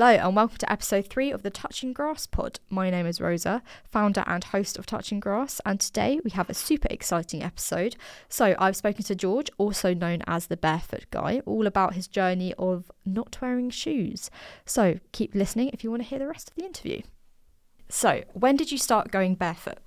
Hello and welcome to episode 3 of the Touching Grass pod. My name is Rosa, founder and host of Touching Grass, and today we have a super exciting episode. So I've spoken to George, also known as the Barefoot Guy, all about his journey of not wearing shoes. So keep listening if you want to hear the rest of the interview. So when did you start going barefoot?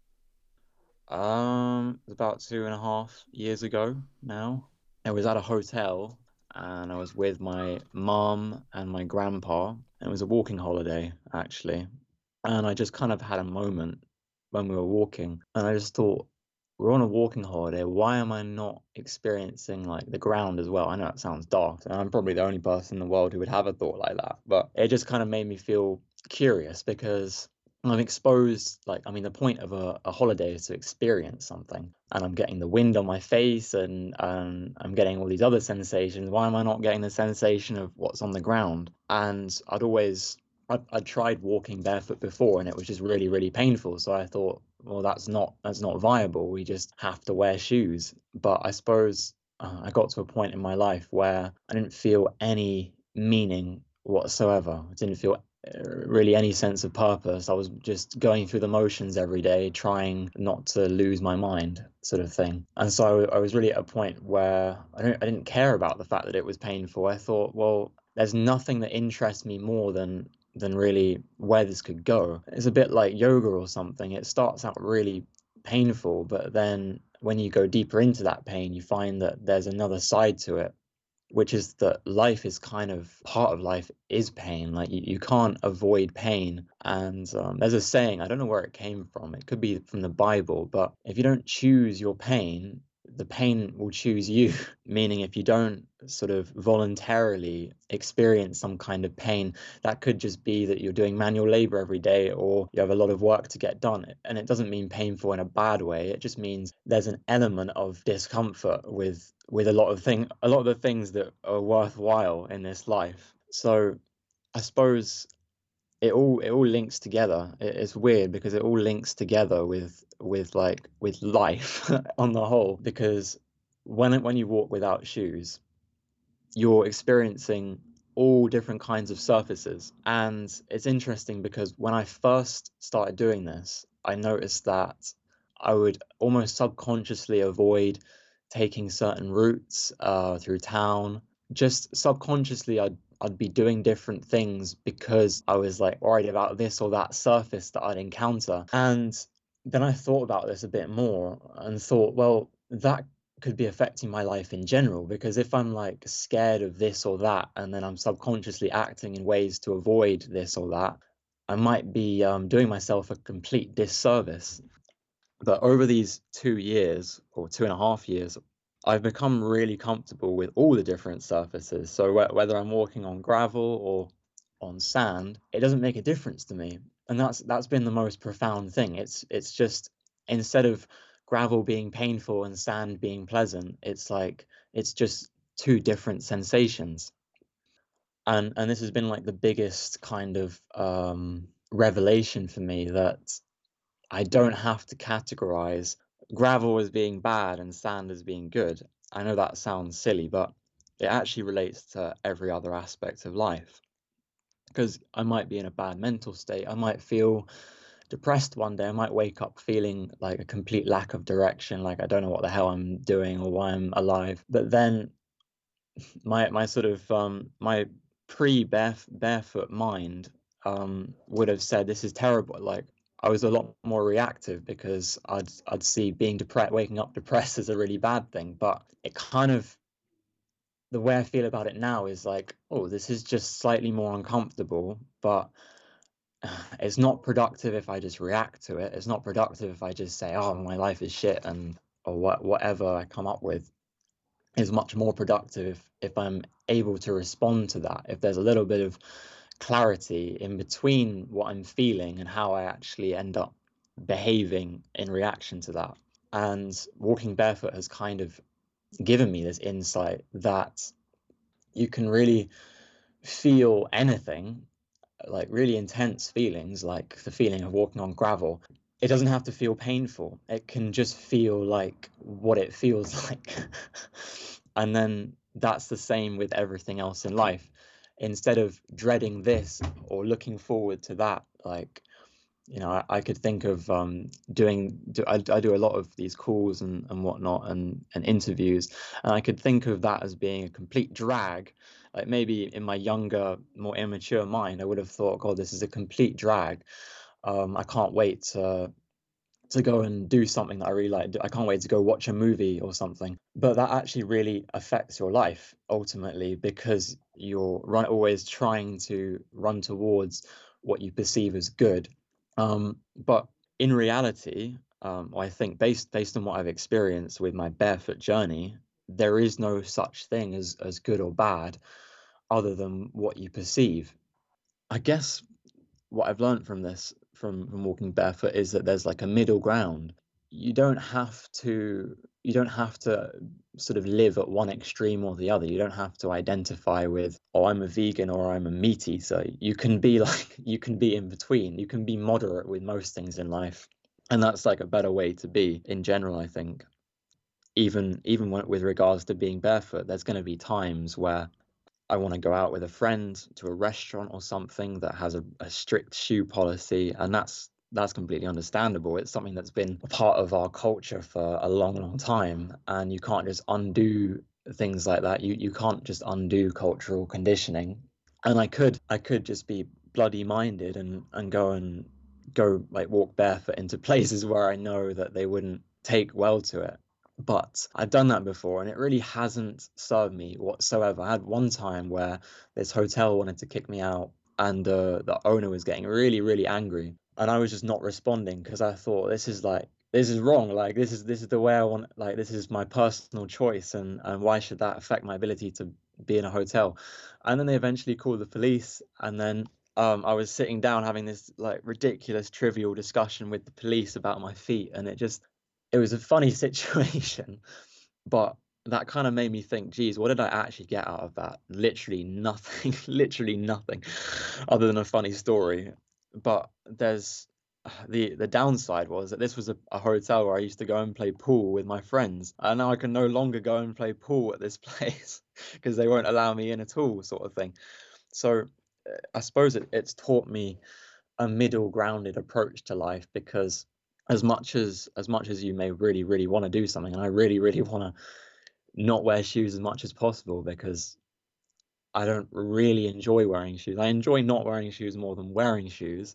About 2.5 years ago now. I was at a hotel and I was with my mum and my grandpa. And it was a walking holiday, actually. And I just kind of had a moment when we were walking, and I just thought, we're on a walking holiday. Why am I not experiencing like the ground as well? I know it sounds daft, and I'm probably the only person in the world who would have a thought like that, but it just kind of made me feel curious because I'm exposed, like, I mean, the point of a holiday is to experience something, and I'm getting the wind on my face and I'm getting all these other sensations. Why am I not getting the sensation of what's on the ground? And I'd tried walking barefoot before and it was just really, really painful. So I thought, well, that's not viable. We just have to wear shoes. But I suppose I got to a point in my life where I didn't feel any meaning whatsoever. I didn't feel really any sense of purpose. I was just going through the motions every day, trying not to lose my mind, sort of thing. And so I was really at a point where I didn't care about the fact that it was painful. I thought, well, there's nothing that interests me more than really where this could go. It's a bit like yoga or something. It starts out really painful, but then when you go deeper into that pain, you find that there's another side to it, which is that life is kind of part of life is pain. Like you can't avoid pain. And there's a saying, I don't know where it came from. It could be from the Bible, but if you don't choose your pain, the pain will choose you. Meaning if you don't sort of voluntarily experience some kind of pain, that could just be that you're doing manual labor every day or you have a lot of work to get done. And it doesn't mean painful in a bad way. It just means there's an element of discomfort with a lot of the things that are worthwhile in this life. So I suppose it all links together. It's weird because it all links together with life on the whole. Because when you walk without shoes, you're experiencing all different kinds of surfaces. And it's interesting because when I first started doing this, I noticed that I would almost subconsciously avoid taking certain routes through town. Just subconsciously, I'd be doing different things because I was like worried about this or that surface that I'd encounter. And then I thought about this a bit more and thought, well, that could be affecting my life in general, because if I'm like scared of this or that and then I'm subconsciously acting in ways to avoid this or that, I might be doing myself a complete disservice. But over these 2 years or 2.5 years, I've become really comfortable with all the different surfaces. So whether I'm walking on gravel or on sand, it doesn't make a difference to me. And that's been the most profound thing. It's just, instead of gravel being painful and sand being pleasant, it's like it's just two different sensations. And this has been like the biggest kind of revelation for me, that I don't have to categorize gravel as being bad and sand as being good. I know that sounds silly, but it actually relates to every other aspect of life. Because I might be in a bad mental state. I might feel depressed one day. I might wake up feeling like a complete lack of direction, like I don't know what the hell I'm doing or why I'm alive. But then my sort of my barefoot mind would have said this is terrible. Like I was a lot more reactive because I'd see being depressed, waking up depressed as a really bad thing. But it kind of, the way I feel about it now is like, oh, this is just slightly more uncomfortable, but it's not productive if I just react to it. It's not productive if I just say, oh, my life is shit, and or whatever I come up with is much more productive if I'm able to respond to that. If there's a little bit of clarity in between what I'm feeling and how I actually end up behaving in reaction to that. And walking barefoot has kind of given me this insight that you can really feel anything, like really intense feelings, like the feeling of walking on gravel. It doesn't have to feel painful. It can just feel like what it feels like. And then that's the same with everything else in life. instead of dreading this or looking forward to that, like, I could think of I do a lot of these calls and whatnot and interviews, and I could think of that as being a complete drag. Like maybe in my younger, more immature mind, I would have thought, God, this is a complete drag. I can't wait to go and do something that I really like. I can't wait to go watch a movie or something. But that actually really affects your life ultimately, because you're always trying to run towards what you perceive as good. But in reality, I think based on what I've experienced with my barefoot journey, there is no such thing as good or bad, other than what you perceive. I guess what I've learned from this, from walking barefoot, is that there's like a middle ground. You don't have to you don't have to sort of live at one extreme or the other. You don't have to identify with, oh, I'm a vegan or I'm a meat eater. You can be you can be in between. You can be moderate with most things in life. And that's like a better way to be in general, I think. Even with regards to being barefoot, there's going to be times where I want to go out with a friend to a restaurant or something that has a strict shoe policy, and that's completely understandable. It's something that's been a part of our culture for a long, long time, and you can't just undo things like that. You can't just undo cultural conditioning. And I could just be bloody minded and go like walk barefoot into places where I know that they wouldn't take well to it. But I've done that before and it really hasn't served me whatsoever. I had one time where this hotel wanted to kick me out, and the owner was getting really, really angry. And I was just not responding because I thought, this is wrong. Like this is the way I want, like this is my personal choice, and why should that affect my ability to be in a hotel? And then they eventually called the police, and then I was sitting down having this like ridiculous trivial discussion with the police about my feet, and it was a funny situation, but that kind of made me think, geez, what did I actually get out of that? Literally nothing, literally nothing, other than a funny story. But there's the downside was that this was a hotel where I used to go and play pool with my friends, and now I can no longer go and play pool at this place because they won't allow me in at all, sort of thing. So I suppose it's taught me a middle grounded approach to life, because as much as you may really, really want to do something, and I really, really want to not wear shoes as much as possible because I don't really enjoy wearing shoes. I enjoy not wearing shoes more than wearing shoes.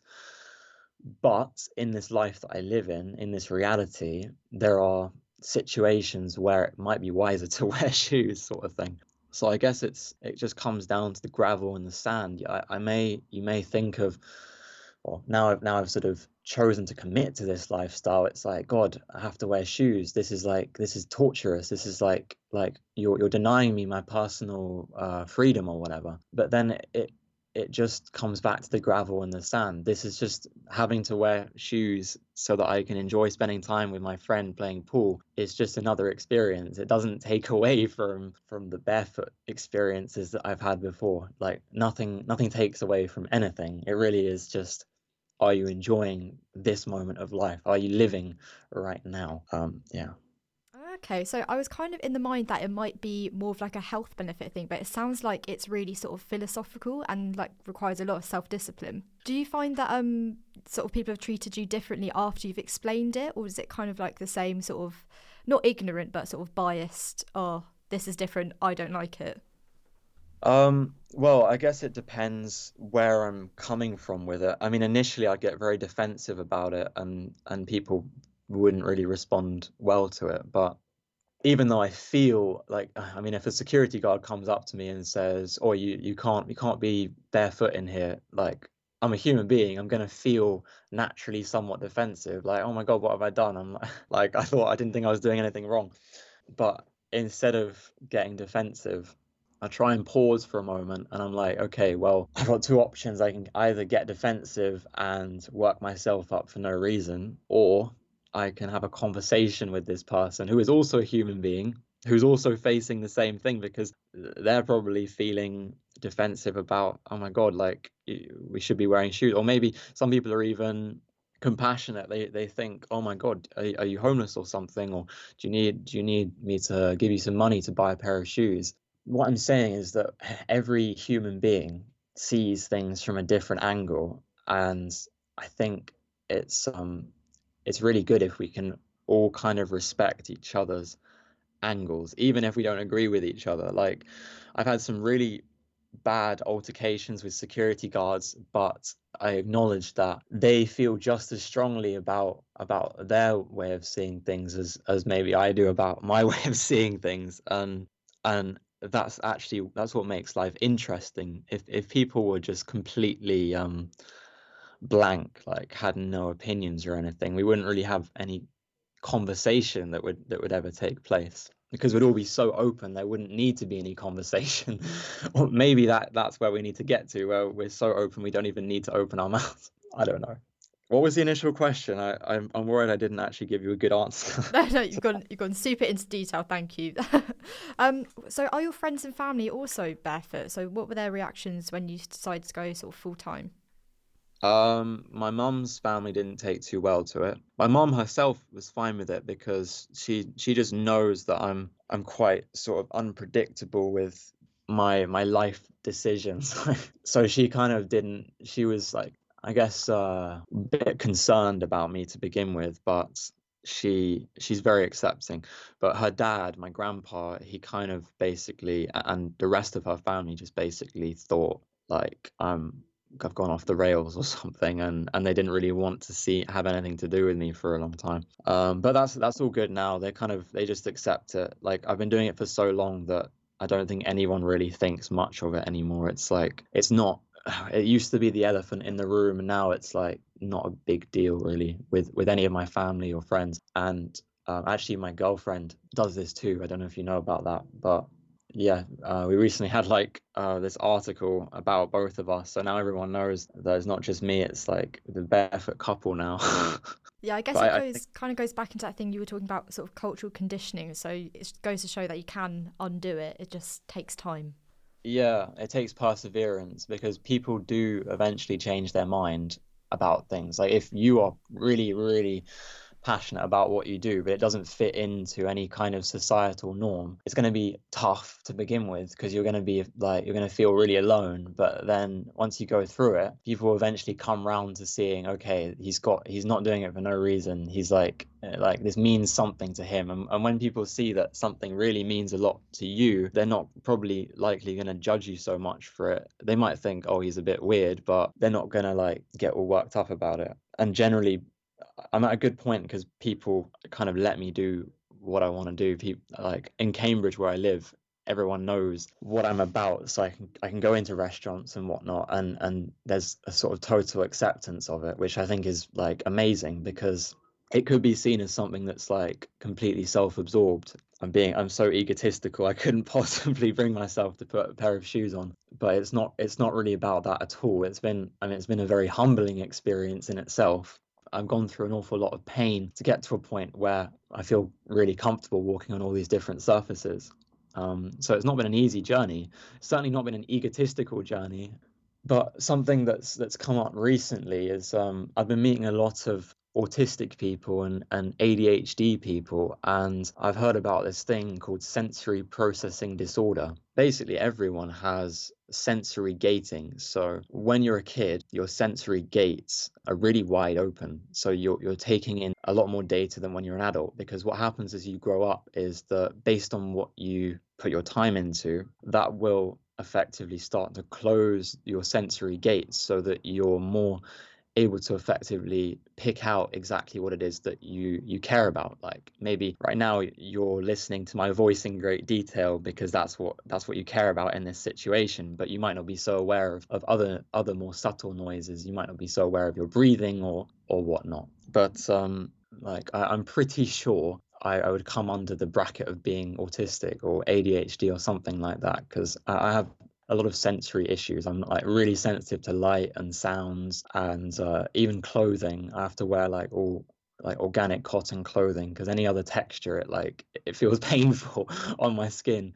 But in this life that I live in this reality, there are situations where it might be wiser to wear shoes, sort of thing. So I guess it just comes down to the gravel and the sand. You may think of, well, now I've sort of chosen to commit to this lifestyle. It's like, God, I have to wear shoes. This is torturous. This is like you're denying me my personal freedom or whatever. But then it just comes back to the gravel and the sand. This is just having to wear shoes so that I can enjoy spending time with my friend playing pool. It's just another experience. It doesn't take away from the barefoot experiences that I've had before. Like nothing takes away from anything. It really is just, are you enjoying this moment of life? Are you living right now? Yeah. Okay, so I was kind of in the mind that it might be more of like a health benefit thing, but it sounds like it's really sort of philosophical and like requires a lot of self-discipline. Do you find that sort of people have treated you differently after you've explained it, or is it kind of like the same sort of, not ignorant, but sort of biased, oh, this is different, I don't like it? Well, I guess it depends where I'm coming from with it. I mean, initially I'd get very defensive about it, and people wouldn't really respond well to it. But even though I feel like, I mean, if a security guard comes up to me and says, "Oh, you can't be barefoot in here," like I'm a human being, I'm gonna feel naturally somewhat defensive, like, "Oh my God, what have I done?" I'm like, I didn't think I was doing anything wrong. But instead of getting defensive, I try and pause for a moment, and I'm like, okay, well, I've got two options. I can either get defensive and work myself up for no reason, or I can have a conversation with this person who is also a human being, who's also facing the same thing, because they're probably feeling defensive about, oh my God, like we should be wearing shoes. Or maybe some people are even compassionate. They think, oh my God, are you homeless or something? Or do you need me to give you some money to buy a pair of shoes? what I'm saying is that every human being sees things from a different angle, and I think it's um it's really good if we can all kind of respect each other's angles, even if we don't agree with each other. Like, I've had some really bad altercations with security guards, but I acknowledge that they feel just as strongly about their way of seeing things as maybe I do about my way of seeing things. And that's what makes life interesting. If people were just completely blank, like had no opinions or anything, we wouldn't really have any conversation that would ever take place, because we'd all be so open there wouldn't need to be any conversation. Or maybe that's where we need to get to, where we're so open we don't even need to open our mouths. I don't know. What was the initial question? I'm worried I didn't actually give you a good answer. No, you've gone super into detail. Thank you. So are your friends and family also barefoot? So what were their reactions when you decided to go sort of full time? My mum's family didn't take too well to it. My mum herself was fine with it because she just knows that I'm quite sort of unpredictable with my life decisions. So she kind of didn't, she was like, I guess a bit concerned about me to begin with, but she's very accepting. But her dad, my grandpa, he kind of basically, and the rest of her family just basically thought like I've gone off the rails or something, and they didn't really want to have anything to do with me for a long time. But that's all good now. They just accept it. Like, I've been doing it for so long that I don't think anyone really thinks much of it anymore. It's like it's not. It used to be the elephant in the room, and now it's like not a big deal really with any of my family or friends. And actually, my girlfriend does this too. I don't know if you know about that, but yeah, we recently had like this article about both of us, so now everyone knows that it's not just me. It's like the barefoot couple now. Yeah, I guess But it I think, goes back into that thing you were talking about, sort of cultural conditioning. So it goes to show that you can undo it. It just takes time. yeah, it takes perseverance because people do eventually change their mind about things. Like, if you are really, really passionate about what you do, but it doesn't fit into any kind of societal norm, it's going to be tough to begin with, because you're going to be like, you're going to feel really alone. But then once you go through it, people will eventually come round to seeing, okay, he's not doing it for no reason. He's like this means something to him. And when people see that something really means a lot to you, they're not probably likely going to judge you so much for it. They might think, oh, he's a bit weird, but they're not going to like get all worked up about it. And generally, I'm at a good point because people kind of let me do what I want to do. People like in Cambridge where I live, everyone knows what I'm about, so I can go into restaurants and whatnot, and there's a sort of total acceptance of it, which I think is like amazing, because it could be seen as something that's like completely self-absorbed. I'm so egotistical, I couldn't possibly bring myself to put a pair of shoes on. But it's not really about that at all. It's been a very humbling experience in itself. I've gone through an awful lot of pain to get to a point where I feel really comfortable walking on all these different surfaces. So it's not been an easy journey. It's certainly not been an egotistical journey. But something that's come up recently is I've been meeting a lot of autistic people and ADHD people, and I've heard about this thing called sensory processing disorder. Basically, everyone has sensory gating. So when you're a kid, your sensory gates are really wide open. So you're taking in a lot more data than when you're an adult, because what happens as you grow up is that based on what you put your time into, that will effectively start to close your sensory gates so that you're more able to effectively pick out exactly what it is that you care about. Like, maybe right now you're listening to my voice in great detail because that's what you care about in this situation, but you might not be so aware of other more subtle noises. You might not be so aware of your breathing or whatnot. But I'm pretty sure I would come under the bracket of being autistic or ADHD or something like that, because I have a lot of sensory issues. I'm like really sensitive to light and sounds, and even clothing. I have to wear like all like organic cotton clothing, because any other texture, it feels painful on my skin.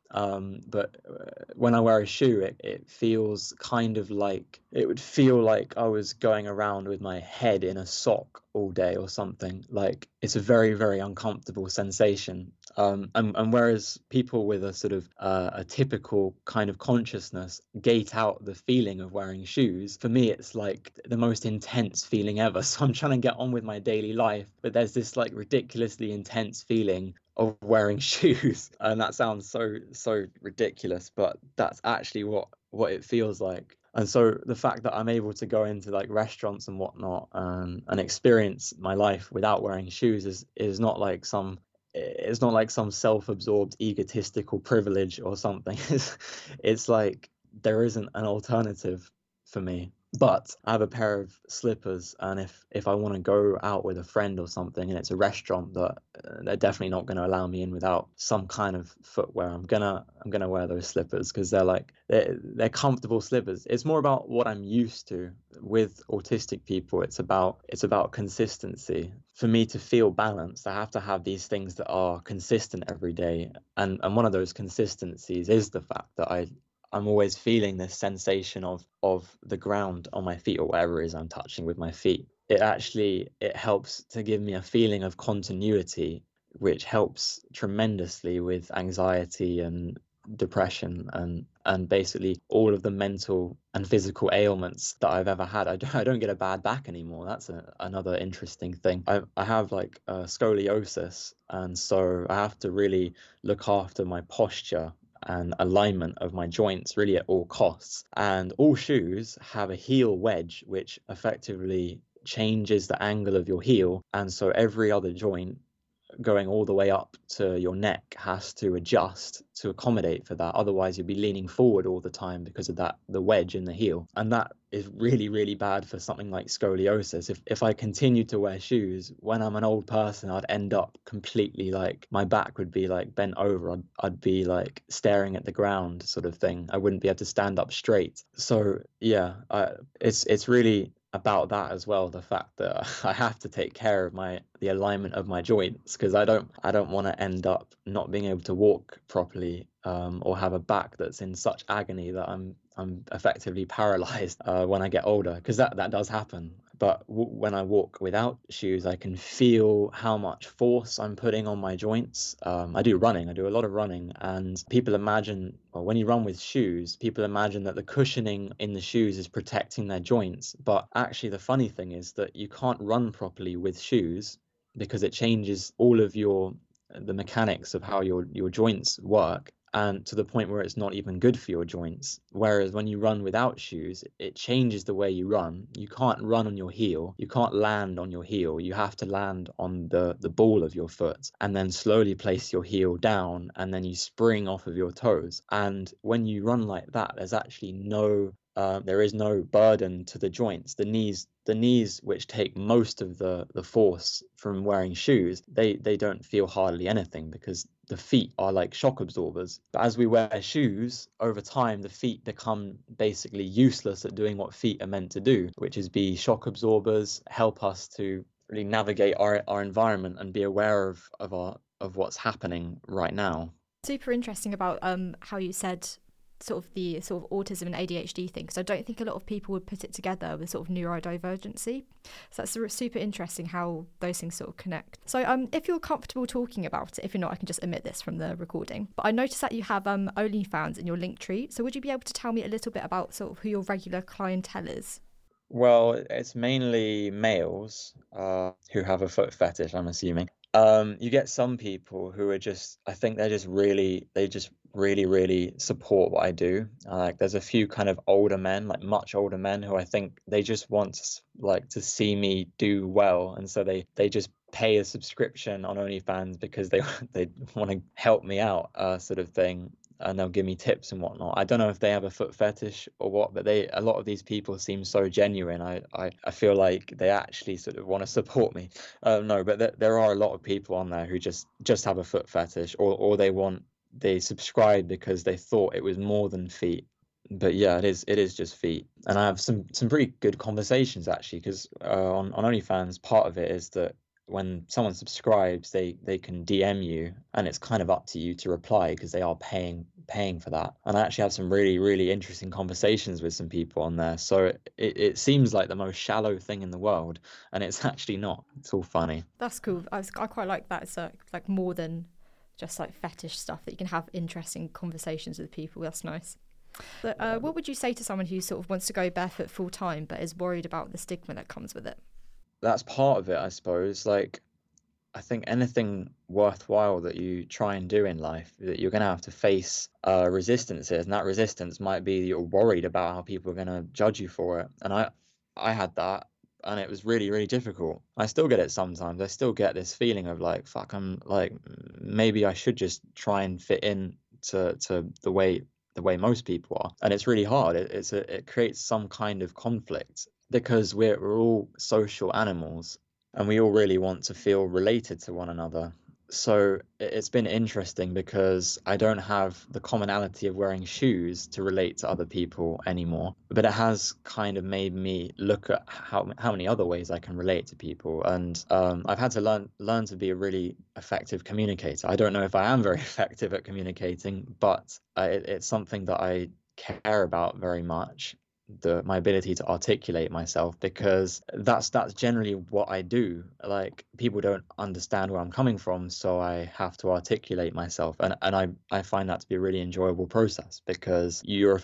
But when I wear a shoe, it feels kind of like, it would feel like I was going around with my head in a sock all day or something. Like, it's a very, very uncomfortable sensation. And whereas people with a sort of a typical kind of consciousness gate out the feeling of wearing shoes, for me it's like the most intense feeling ever. So I'm trying to get on with my daily life, but there's this like ridiculously intense feeling of wearing shoes, and that sounds so ridiculous, but that's actually what it feels like. And so the fact that I'm able to go into like restaurants and whatnot, and experience my life without wearing shoes is not like some it's not like some self-absorbed egotistical privilege or something. It's like there isn't an alternative for me. But I have a pair of slippers, and if I want to go out with a friend or something, and it's a restaurant that they're definitely not going to allow me in without some kind of footwear, I'm gonna wear those slippers because they're comfortable slippers. It's more about what I'm used to. With autistic people, it's about consistency. For me to feel balanced, I have to have these things that are consistent every day, and one of those consistencies is the fact that I'm always feeling this sensation of the ground on my feet, or whatever it is I'm touching with my feet. It helps to give me a feeling of continuity, which helps tremendously with anxiety and depression, and basically all of the mental and physical ailments that I've ever had. I don't get a bad back anymore. That's another interesting thing. I have like scoliosis, and so I have to really look after my posture and alignment of my joints really at all costs. And all shoes have a heel wedge, which effectively changes the angle of your heel. And so every other joint going all the way up to your neck has to adjust to accommodate for that. Otherwise, you'll be leaning forward all the time because of the wedge in the heel. And that is really, really bad for something like scoliosis. If I continued to wear shoes, when I'm an old person, I'd end up completely like my back would be like bent over. I'd be like staring at the ground sort of thing. I wouldn't be able to stand up straight. So yeah, it's really about that as well, the fact that I have to take care of the alignment of my joints, because I don't want to end up not being able to walk properly, or have a back that's in such agony that I'm effectively paralyzed when I get older, because that does happen. But when I walk without shoes, I can feel how much force I'm putting on my joints. I do a lot of running, and people imagine, well, when you run with shoes, people imagine that the cushioning in the shoes is protecting their joints. But actually, the funny thing is that you can't run properly with shoes because it changes all of the mechanics of how your joints work, and to the point where it's not even good for your joints. Whereas when you run without shoes, it changes the way you run. You can't run on your heel. You can't land on your heel. You have to land on the ball of your foot, and then slowly place your heel down, and then you spring off of your toes. And when you run like that, there's actually there is no burden to the joints. The knees, which take most of the force from wearing shoes, they don't feel hardly anything because the feet are like shock absorbers. But as we wear shoes, over time, the feet become basically useless at doing what feet are meant to do, which is be shock absorbers, help us to really navigate our environment and be aware of what's happening right now. Super interesting about how you said sort of the sort of autism and ADHD thing, because I don't think a lot of people would put it together with sort of neurodivergency. So that's super interesting how those things sort of connect. So if you're comfortable talking about it, if you're not, I can just omit this from the recording. But I noticed that you have OnlyFans in your link tree. So would you be able to tell me a little bit about sort of who your regular clientele is? Well, it's mainly males who have a foot fetish, I'm assuming. You get some people who are I think they just really, really support what I do. Like there's a few kind of older men, like much older men, who I think they just want to see me do well, and so they just pay a subscription on OnlyFans because they want to help me out, sort of thing. And they'll give me tips and whatnot. I don't know if they have a foot fetish or what, but a lot of these people seem so genuine. I feel like they actually sort of want to support me. No, but there are a lot of people on there who just have a foot fetish, or they subscribe because they thought it was more than feet. But yeah, it is just feet. And I have some pretty good conversations actually, because on OnlyFans, part of it is that when someone subscribes, they can DM you, and it's kind of up to you to reply because they are paying for that. And I actually have some really, really interesting conversations with some people on there. So it seems like the most shallow thing in the world, and it's actually not. It's all funny. That's cool. I quite like that. It's like more than just like fetish stuff that you can have interesting conversations with people. That's nice. But what would you say to someone who sort of wants to go barefoot full time but is worried about the stigma that comes with it? That's part of it, I suppose. Like, I think anything worthwhile that you try and do in life, that you're going to have to face resistances, and that resistance might be that you're worried about how people are going to judge you for it. And I had that, and it was really, really difficult. I still get it sometimes. I still get this feeling of like, fuck, I'm like, maybe I should just try and fit in to the way most people are, and it's really hard. It creates some kind of conflict because we're all social animals and we all really want to feel related to one another. So it's been interesting because I don't have the commonality of wearing shoes to relate to other people anymore. But it has kind of made me look at how many other ways I can relate to people. And I've had to learn to be a really effective communicator. I don't know if I am very effective at communicating, but it's something that I care about very much, my ability to articulate myself, because that's generally what I do. Like, people don't understand where I'm coming from, so I have to articulate myself, and I find that to be a really enjoyable process, because you're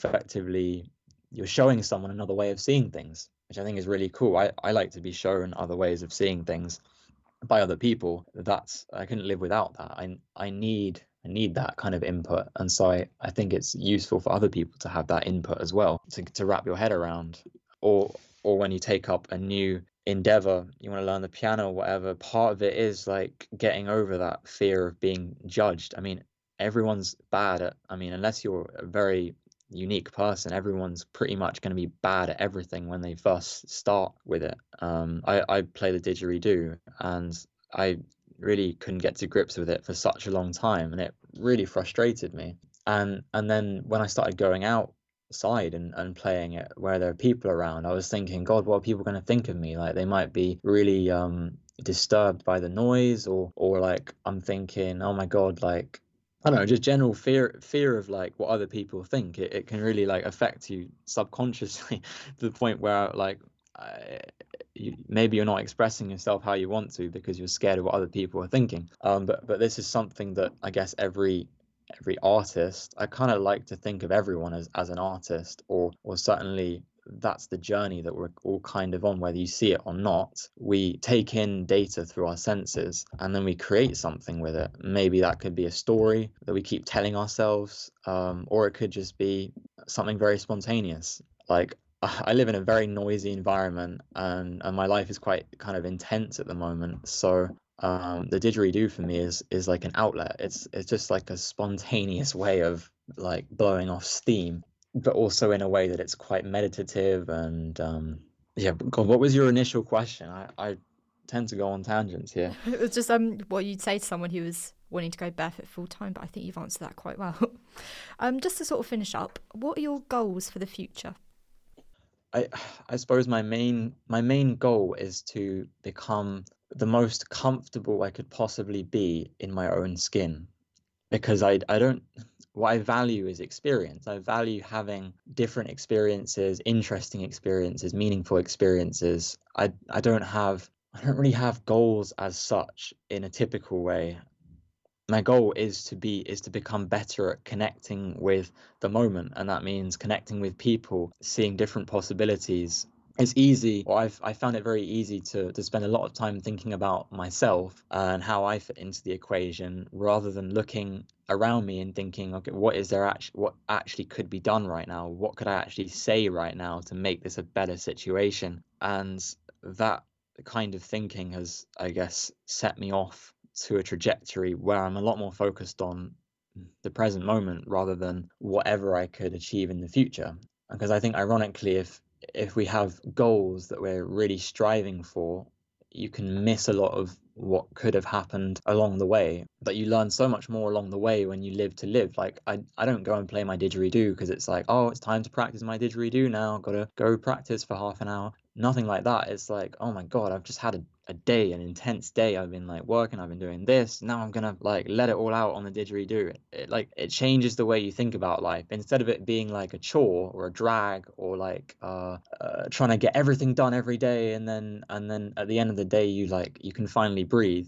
showing someone another way of seeing things, which I think is really cool. I like to be shown other ways of seeing things by other people. I couldn't live without that. I need that kind of input, and so I think it's useful for other people to have that input as well, to wrap your head around. Or when you take up a new endeavor, you want to learn the piano or whatever, part of it is like getting over that fear of being judged. I mean, everyone's bad at, I mean, unless you're a very unique person, everyone's pretty much going to be bad at everything when they first start with it. I play the didgeridoo, and I really couldn't get to grips with it for such a long time, and it really frustrated me. And then when I started going outside and playing it where there are people around, I was thinking, God, what are people going to think of me? Like, they might be really disturbed by the noise, or like, I'm thinking, oh my God, like, I don't know, just general fear of like what other people think. It can really like affect you subconsciously to the point where like maybe you're not expressing yourself how you want to because you're scared of what other people are thinking. But this is something that I guess every artist, I kind of like to think of everyone as an artist, or certainly that's the journey that we're all kind of on, whether you see it or not. We take in data through our senses and then we create something with it. Maybe that could be a story that we keep telling ourselves, or it could just be something very spontaneous. Like, I live in a very noisy environment, and my life is quite kind of intense at the moment. So the didgeridoo for me is like an outlet. It's just like a spontaneous way of like blowing off steam, but also in a way that it's quite meditative. And yeah, God, what was your initial question? I tend to go on tangents here. It was just what you'd say to someone who was wanting to go barefoot full time, but I think you've answered that quite well. Just to sort of finish up, what are your goals for the future? I suppose my main goal is to become the most comfortable I could possibly be in my own skin, because I don't, what I value is experience. I value having different experiences, interesting experiences, meaningful experiences. I don't really have goals as such in a typical way. My goal is to become better at connecting with the moment, and that means connecting with people, seeing different possibilities. It's easy, or I found it very easy to spend a lot of time thinking about myself and how I fit into the equation, rather than looking around me and thinking, okay, what actually could be done right now? What could I actually say right now to make this a better situation? And that kind of thinking has, I guess, set me off to a trajectory where I'm a lot more focused on the present moment rather than whatever I could achieve in the future. Because I think, ironically, if we have goals that we're really striving for, you can miss a lot of what could have happened along the way. But you learn so much more along the way when you live to live. Like, I don't go and play my didgeridoo because it's like, oh, it's time to practice my didgeridoo now. Gotta go practice for half an hour. Nothing like that. It's like, oh my God, I've just had a day, an intense day. I've been like working, I've been doing this. Now I'm gonna like let it all out on the didgeridoo. It changes the way you think about life. Instead of it being like a chore or a drag, or like trying to get everything done every day, and then at the end of the day you can finally breathe.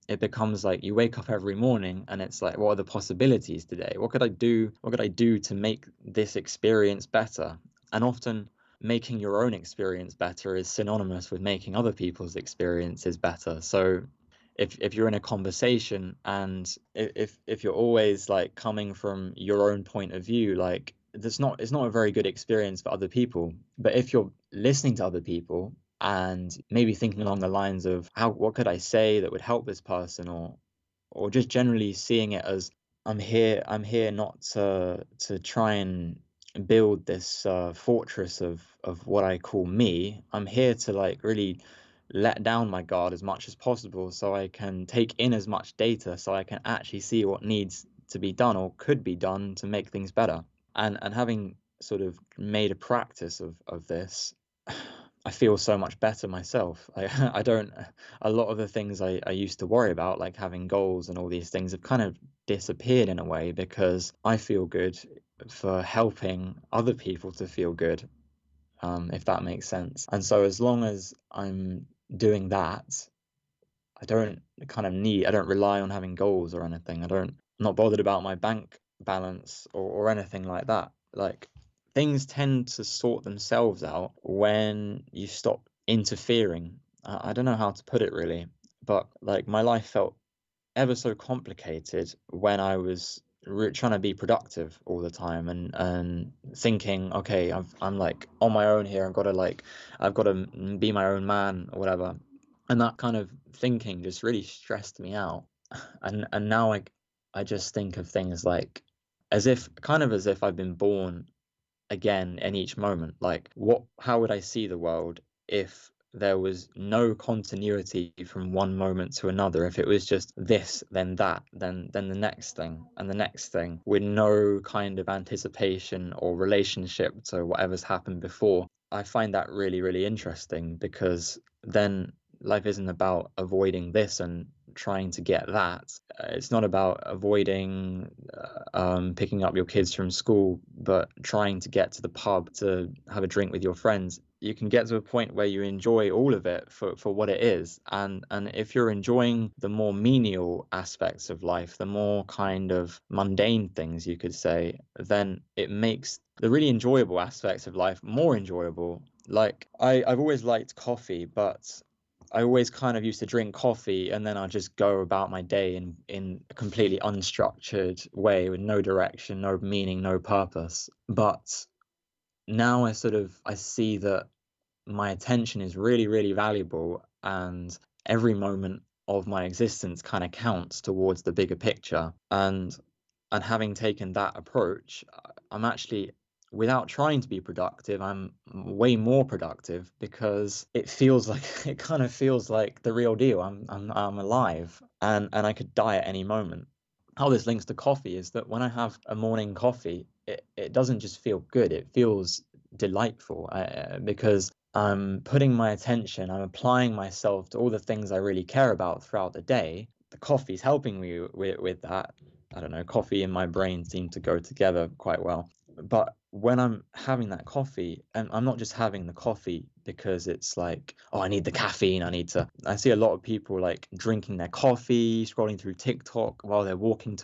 it becomes like you wake up every morning and it's like, what are the possibilities today? What could I do? What could I do to make this experience better? And often making your own experience better is synonymous with making other people's experiences better. So if you're in a conversation and if you're always like coming from your own point of view, like it's not a very good experience for other people. But if you're listening to other people and maybe thinking along the lines of what could I say that would help this person, or just generally seeing it as I'm here not to try and build this fortress of what I call me. I'm here to like really let down my guard as much as possible so I can take in as much data so I can actually see what needs to be done or could be done to make things better. And having sort of made a practice of this, I feel so much better myself. I don't, a lot of the things I used to worry about, like having goals and all these things, have kind of disappeared in a way because I feel good for helping other people to feel good, if that makes sense. And so as long as I'm doing that, I don't rely on having goals or anything. I'm not bothered about my bank balance or anything like that. Like, things tend to sort themselves out when you stop interfering. I don't know how to put it really, but like my life felt ever so complicated when I was trying to be productive all the time and thinking, okay, I'm like on my own here. I've got to be my own man or whatever. And that kind of thinking just really stressed me out. And now I just think of things like as if I've been born again in each moment. Like, how would I see the world if there was no continuity from one moment to another? If it was just this, then that, then the next thing and the next thing, with no kind of anticipation or relationship to whatever's happened before. I find that really, really interesting, because then life isn't about avoiding this and trying to get that. It's not about avoiding picking up your kids from school, but trying to get to the pub to have a drink with your friends. You can get to a point where you enjoy all of it for what it is. And if you're enjoying the more menial aspects of life, the more kind of mundane things, you could say, then it makes the really enjoyable aspects of life more enjoyable. Like, I've always liked coffee, but I always kind of used to drink coffee and then I'd just go about my day in a completely unstructured way with no direction, no meaning, no purpose. But now I see that my attention is really, really valuable, and every moment of my existence kind of counts towards the bigger picture. And having taken that approach, I'm actually, without trying to be productive, I'm way more productive, because it kind of feels like the real deal. I'm alive, and I could die at any moment. How this links to coffee is that when I have a morning coffee, it doesn't just feel good, it feels delightful, because I'm putting my attention, I'm applying myself to all the things I really care about throughout the day. The coffee's helping me with that. I don't know, coffee and my brain seem to go together quite well. But when I'm having that coffee, and I'm not just having the coffee because it's like, oh, I need the caffeine, I see a lot of people like drinking their coffee, scrolling through TikTok while they're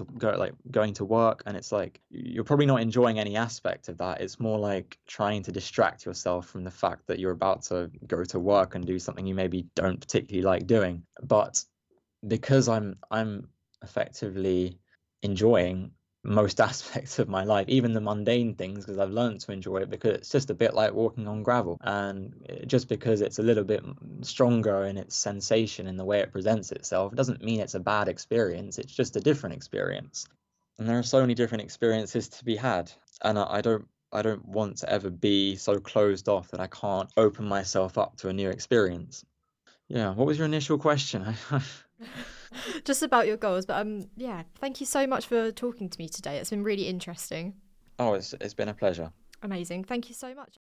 going to work, and it's like, you're probably not enjoying any aspect of that. It's more like trying to distract yourself from the fact that you're about to go to work and do something you maybe don't particularly like doing. But because I'm effectively enjoying most aspects of my life, even the mundane things, because I've learned to enjoy it, because it's just a bit like walking on gravel. And just because it's a little bit stronger in its sensation in the way it presents itself, it doesn't mean it's a bad experience. It's just a different experience. And there are so many different experiences to be had. And I don't want to ever be so closed off that I can't open myself up to a new experience. Yeah, what was your initial question? Just about your goals, but yeah, thank you so much for talking to me today. It's been really interesting. Oh, it's been a pleasure. Amazing. Thank you so much.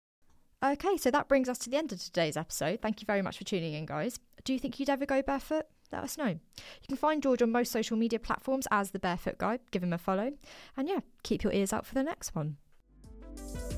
Okay, so that brings us to the end of today's episode. Thank you very much for tuning in, guys. Do you think you'd ever go barefoot? Let us know. You can find George on most social media platforms as The Barefoot Guy. Give him a follow. And yeah, keep your ears out for the next one.